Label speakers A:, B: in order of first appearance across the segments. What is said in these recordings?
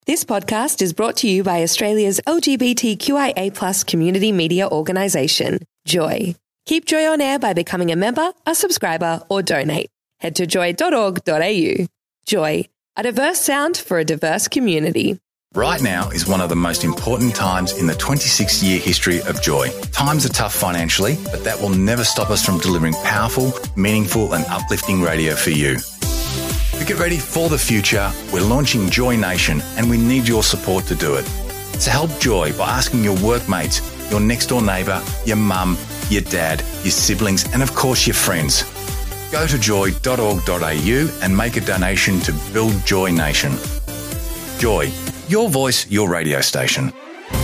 A: This podcast is brought to you by Australia's LGBTQIA+ community media organisation, Joy. Keep Joy on air by becoming a member, a subscriber, or donate. Head to joy.org.au. Joy, a diverse sound for a diverse community.
B: Right now is one of the most important times in the 26-year history of Joy. Times are tough financially, but that will never stop us from delivering powerful, meaningful and uplifting radio for you. To get ready for the future, we're launching Joy Nation and we need your support to do it. So help Joy by asking your workmates, your next door neighbour, your mum, your dad, your siblings and of course your friends. Go to joy.org.au and make a donation to build Joy Nation. Joy, your voice, your radio station.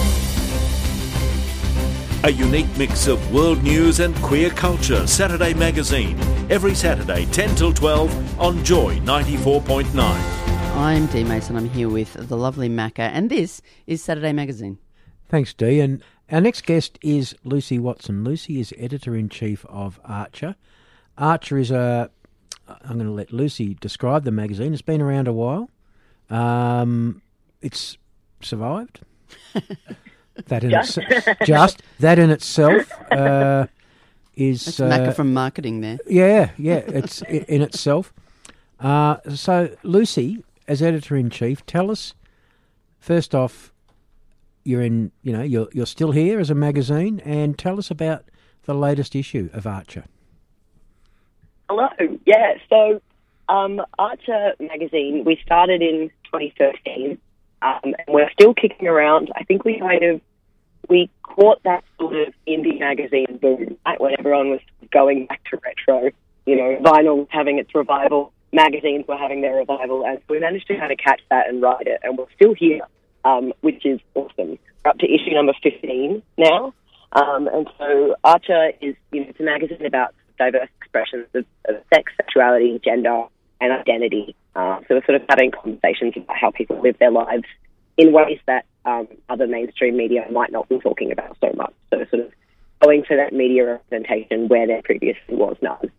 C: A unique mix of world news and queer culture. Saturday Magazine. Every Saturday, 10 till 12 on Joy 94.9.
D: I'm Dee Mason. I'm here with the lovely Macca, and this is Saturday Magazine.
E: Thanks, Dee. And our next guest is Lucy Watson. Lucy is Editor-in-Chief of Archer. Archer is I'm going to let Lucy describe the magazine. It's been around a while. It's survived. That in itself is...
D: That's Macca from marketing there.
E: Yeah, it's in itself. So, Lucy, as Editor-in-Chief, tell us, first off, you're still here as a magazine, and tell us about the latest issue of Archer.
F: Hello. Yeah, so Archer magazine, we started in 2013, and we're still kicking around. I think we caught that sort of indie magazine boom, right, when everyone was going back to retro. Vinyl was having its revival, magazines were having their revival, and we managed to kind of catch that and ride it, and we're still here, which is awesome. We're up to issue number 15 now, and so Archer is, it's a magazine about diverse expressions of sex, sexuality, gender, and identity. So we're sort of having conversations about how people live their lives in ways that other mainstream media might not be talking about so much. So sort of going for that media representation where there previously was none.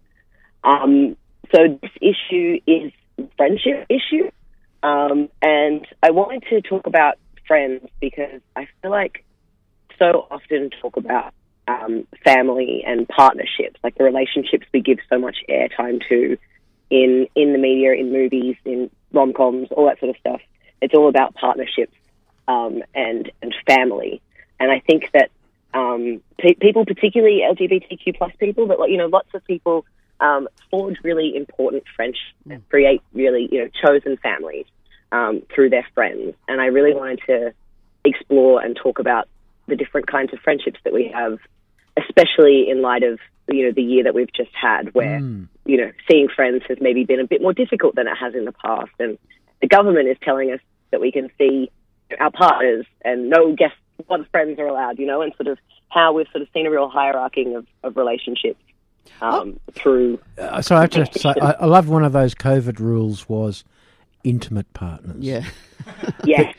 F: So this issue is a friendship issue. And I wanted to talk about friends because I feel like so often talk about family and partnerships, like the relationships we give so much airtime to in the media, in movies, in rom-coms, all that sort of stuff. It's all about partnerships and family. And I think that people, particularly LGBTQ plus people, but lots of people forge really important friendships and create really chosen families through their friends. And I really wanted to explore and talk about the different kinds of friendships that we have, especially in light of the year that we've just had, where seeing friends has maybe been a bit more difficult than it has in the past, and the government is telling us that we can see our partners and no guest what friends are allowed, and sort of how we've sort of seen a real hierarchy of relationships through.
E: So I have to say, I loved one of those COVID rules was intimate partners.
D: Yeah.
F: Yes.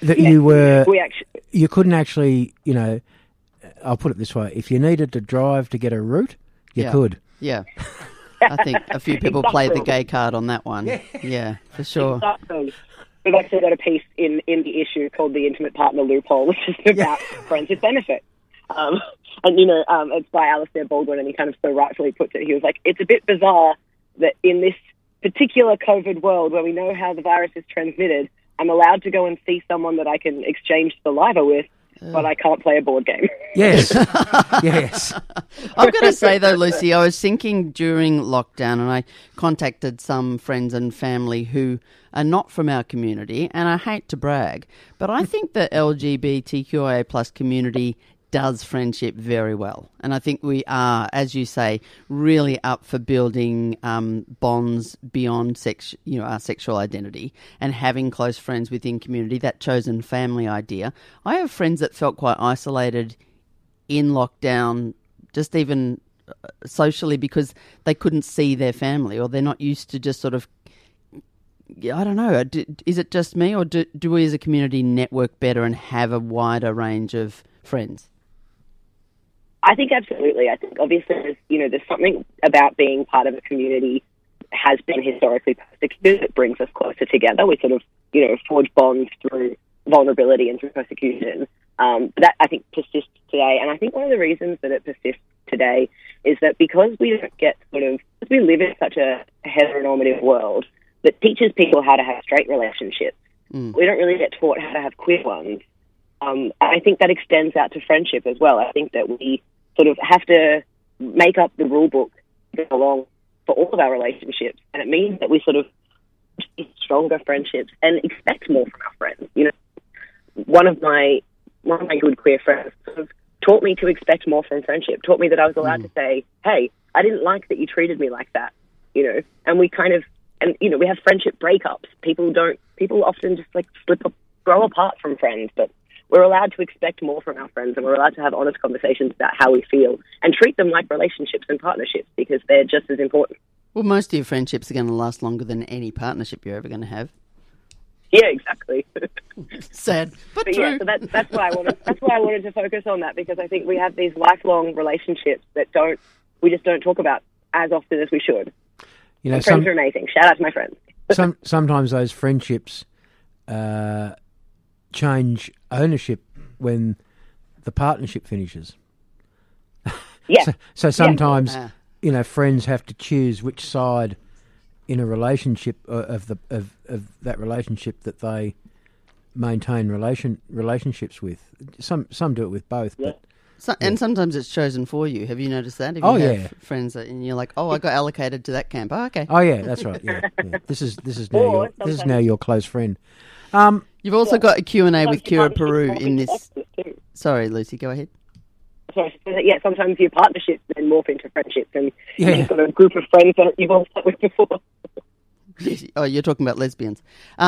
E: You couldn't actually, I'll put it this way, if you needed to drive to get a route, you could.
D: Yeah. I think a few people played the gay card on that one. Yeah, for sure.
F: Exactly. We've actually got a piece in the issue called The Intimate Partner Loophole, which is about friends with benefits. It's by Alistair Baldwin, and he kind of so rightfully puts it. He was like, it's a bit bizarre that in this particular COVID world where we know how the virus is transmitted, I'm allowed to go and see someone that I can exchange saliva with, but I can't play a board game.
E: Yes. Yes.
D: I've got to say, though, Lucy, I was thinking during lockdown, and I contacted some friends and family who are not from our community, and I hate to brag, but I think the LGBTQIA plus community does friendship very well. And I think we are, as you say, really up for building bonds beyond our sexual identity and having close friends within community, that chosen family idea. I have friends that felt quite isolated in lockdown, just even socially, because they couldn't see their family, or they're not used to just sort of, I don't know, is it just me, or do we as a community network better and have a wider range of friends?
F: I think absolutely. I think obviously there's something about being part of a community has been historically persecuted that brings us closer together. We sort of, forge bonds through vulnerability and through persecution. That, I think, persists today. And I think one of the reasons that it persists today is that because we don't get because we live in such a heteronormative world that teaches people how to have straight relationships, we don't really get taught how to have queer ones. And I think that extends out to friendship as well. I think that we sort of have to make up the rule book that go along for all of our relationships. And it means that we sort of stronger friendships and expect more from our friends. You know, one of my good queer friends sort of taught me to expect more from friendship, taught me that I was allowed to say, hey, I didn't like that you treated me like that, you know, and we have friendship breakups. People often just like grow apart from friends, but we're allowed to expect more from our friends, and we're allowed to have honest conversations about how we feel and treat them like relationships and partnerships because they're just as important.
D: Well, most of your friendships are going to last longer than any partnership you're ever going to have.
F: Yeah, exactly.
D: Sad, but true.
F: Yeah, so that's why I wanted to focus on that, because I think we have these lifelong relationships that we just don't talk about as often as we should.
E: You know,
F: friends are amazing. Shout out to my friends.
E: Sometimes those friendships change ownership when the partnership finishes.
F: Yeah.
E: So sometimes, you know, friends have to choose which side in a relationship of that relationship that they maintain relationships with. Some do it with both, but.
D: And sometimes it's chosen for you. Have you noticed that? If you have friends and you're like, I got allocated to that camp. Oh, okay.
E: Oh yeah, that's right. Yeah. This is now your close friend.
D: You've also got a Q&A with Kira Peru in this. Sorry, Lucy, go ahead.
F: Sorry, yeah, sometimes your partnerships then morph into friendships, and you've got a group of friends that you've all slept with before.
D: Oh, you're talking about lesbians.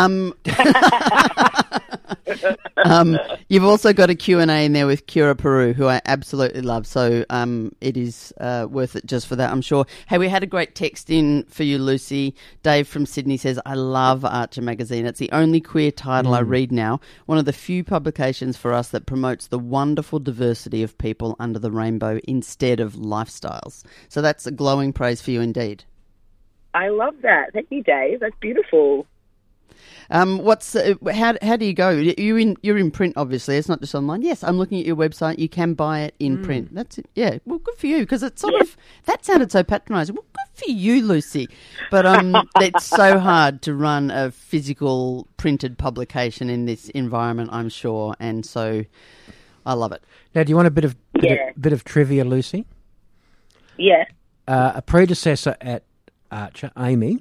D: You've also got a Q&A in there with Kira Peru, who I absolutely love. So it is worth it just for that, I'm sure. Hey, we had a great text in for you, Lucy. Dave from Sydney says, I love Archer Magazine. It's the only queer title I read now. One of the few publications for us that promotes the wonderful diversity of people under the rainbow instead of lifestyles. So that's a glowing praise for you indeed.
F: I love that. Thank you, Dave. That's beautiful.
D: How do you go? You're in print, obviously. It's not just online. Yes, I'm looking at your website. You can buy it in print. That's it. Yeah. Well, good for you, because it's sort of that sounded so patronising. Well, good for you, Lucy. But it's so hard to run a physical printed publication in this environment, I'm sure, and so I love it.
E: Now, do you want a bit of trivia, Lucy?
F: Yeah.
E: A predecessor at Archer, Amy,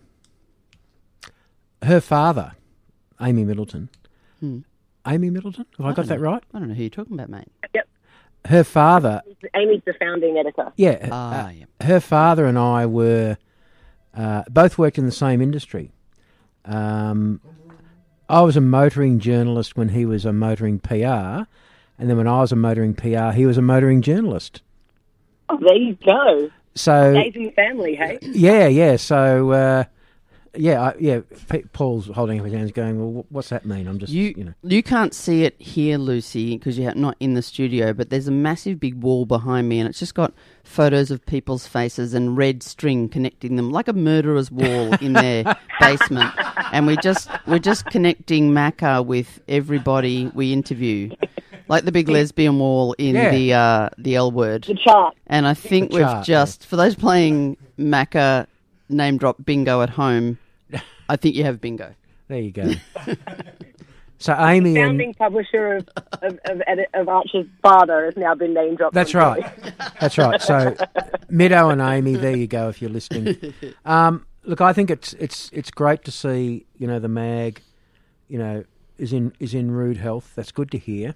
E: her father, Amy Middleton. Amy Middleton? Have I got that right?
D: I don't know who you're talking about, mate.
F: Yep.
E: Her father...
F: Amy's the founding editor.
E: Yeah. Her father and I were... both worked in the same industry. I was a motoring journalist when he was a motoring PR, and then when I was a motoring PR, he was a motoring journalist.
F: Oh, there you go.
E: So
F: Days in the family, hey?
E: Yeah. So, Paul's holding up his hands going, well, what's that mean? I'm just,
D: You can't see it here, Lucy, because you're not in the studio, but there's a massive big wall behind me, and it's just got photos of people's faces and red string connecting them, like a murderer's wall in their basement. And we're just connecting Macca with everybody we interview. Like the big lesbian wall in the L Word.
F: The chart.
D: And I think we've just, for those playing Macca name drop bingo at home, I think you have bingo.
E: There you go. So Amy,
F: the founding publisher of Archer's father, has now been name dropped.
E: That's right. That's right. So Middo and Amy, there you go. If you're listening, look, I think it's great to see the mag, is in rude health. That's good to hear.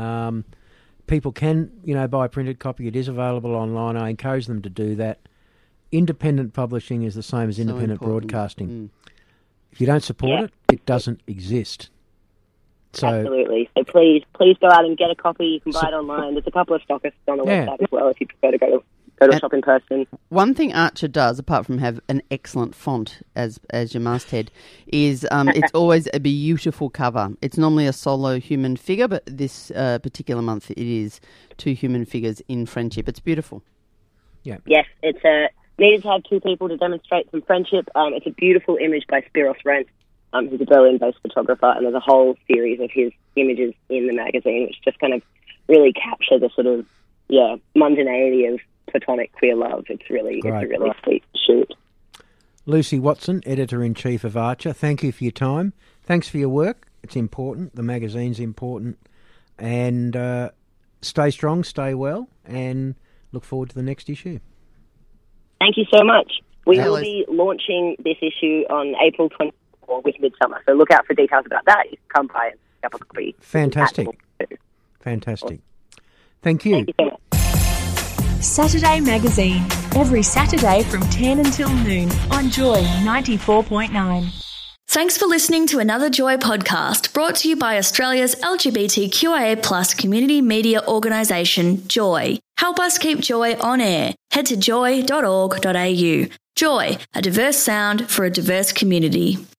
E: People can, buy a printed copy. It is available online. I encourage them to do that. Independent publishing is the same as independent broadcasting. If you don't support it, it doesn't exist. So,
F: absolutely. So please go out and get a copy. You can buy it online. There's a couple of stockists on the website as well if you prefer to go to a shop in person.
D: One thing Archer does, apart from have an excellent font as your masthead, is it's always a beautiful cover. It's normally a solo human figure, but this particular month it is two human figures in friendship. It's beautiful.
E: Yeah.
F: Yes, it's needed to have two people to demonstrate some friendship. It's a beautiful image by Spiros Rent, who's a Berlin-based photographer, and there's a whole series of his images in the magazine, which just kind of really capture the sort of, mundanity of platonic queer love. It's a really sweet shoot.
E: Lucy Watson, Editor-in-Chief of Archer, thank you for your time. Thanks for your work. It's important. The magazine's important. And stay strong, stay well, and look forward to the next issue.
F: Thank you so much. We will be launching this issue on April 24 with Midsummer, so look out for details about that. You can come by and pick up a copy.
E: Fantastic. Fantastic. Thank you.
F: Thank you so much.
G: Saturday Magazine, every Saturday from 10 until noon on Joy 94.9.
H: Thanks for listening to another Joy podcast brought to you by Australia's LGBTQIA+ community media organisation, Joy. Help us keep Joy on air. Head to joy.org.au. Joy, a diverse sound for a diverse community.